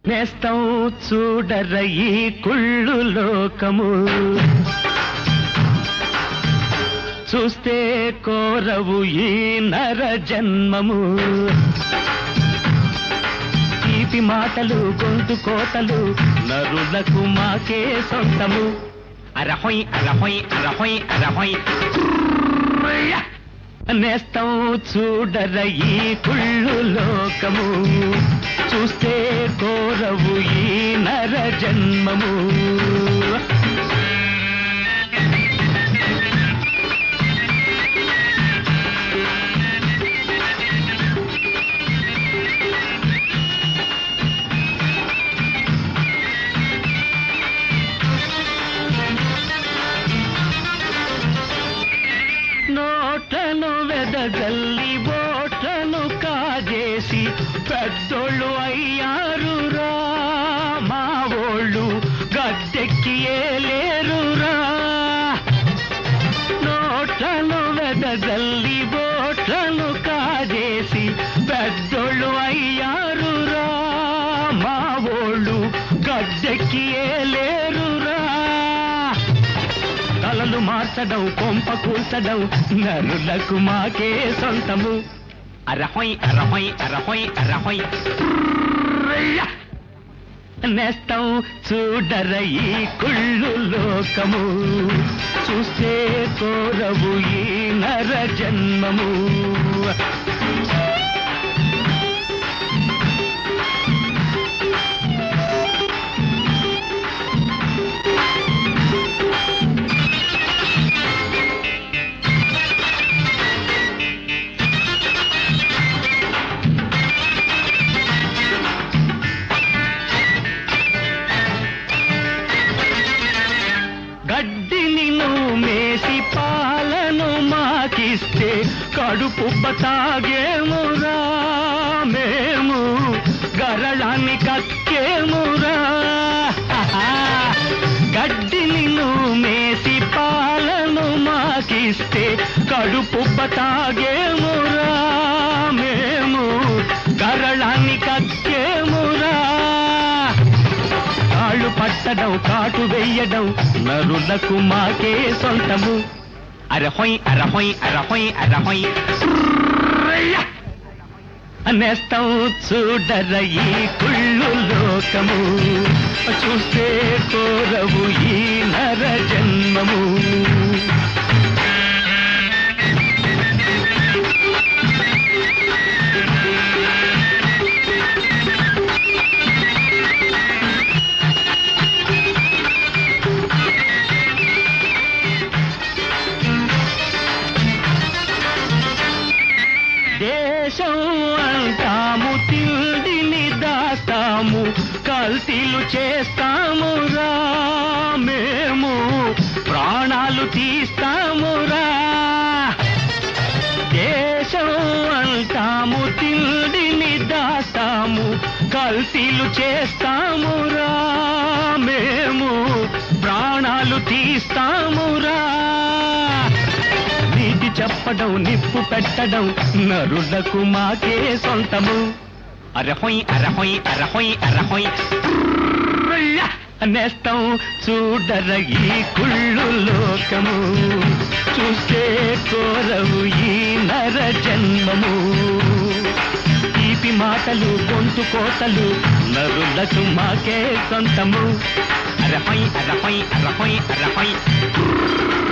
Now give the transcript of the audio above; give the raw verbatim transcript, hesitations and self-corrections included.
నేస్తం చూడర ఈ కుళ్ళు లోకము, చూస్తే కోరవు ఈ నర జన్మము. తీపి మాటలు గొంతు కోతలు నరులకు మాకే సొంతము. అరహొయ్ అరహొయ్ అరహొయ్ అరహొయ్. నేస్తం చూడర ఈ కుళ్ళు లోకము, చూస్తే కోరవు ఈ నర జన్మము. నోట్లను వెదజల్లి ఓట్లను కాజేసి పెద్దోళ్ళు అయ్యారురా, మా ఓళ్ళు గద్దెక్కి ఏలేరురా. నోట్లను వెదజల్లి ఓట్లను కాజేసి పెద్దోళ్ళు అయ్యారురా, మా ఓళ్ళు గద్దెక్కి ఏలేరురా. తలలు మార్చడం కొంప కూల్చడం నరులకు మాకే సొంతము. అరహొయ్ అరహొయ్ అరహొయ్ అరహొయ్. నేస్తం చూడర ఈ కుళ్ళు లోకము, చూస్తే కోరవు ఈ నర జన్మము. గడ్డిని నువ్వు మేసి పాలను మాకిస్తే కడుపు తాగేమురా, మేము గరళాన్ని కక్కేమురా. గడ్డిని నువ్వు మేసి పాలను మాకిస్తే కడుపు తాగేమురా, మేము గరళాన్ని కక్కేమురా. కాళ్ళు పట్టడం కాటు వెయ్యడం నరులకు మాకే సొంతము. అరహొయ్ అరహొయ్ అరహొయ్ అరహొయ్. నేస్తం చూడర ఈ కుళ్ళు లోకము, చూస్తే కోరవు ఈ నర జన్మము. దేశం అంటాము తిండిని దాస్తాము, కల్తీలు చేస్తామురా, మేము ప్రాణాలు తీస్తామురా. దేశం అంటాము తిండిని దాస్తాము, కల్తీలు చేస్తామురా, మేము ప్రాణాలు తీస్తామురా. నీతి చెప్పడం నిప్పు పెట్టడం నరులకు మాకే సొంతము. అరహొయ్ అరహొయ్ అరహొయ్ అరహొయ్. నేస్తం చూడర ఈ కుళ్ళు లోకము, చూస్తే కోరవు ఈ నర జన్మము. తీపి మాటలు గొంతు కోతలు నరులకు మాకే సొంతము. అరహొయ్ అరహొయ్ అరహొయ్ అరహొయ్.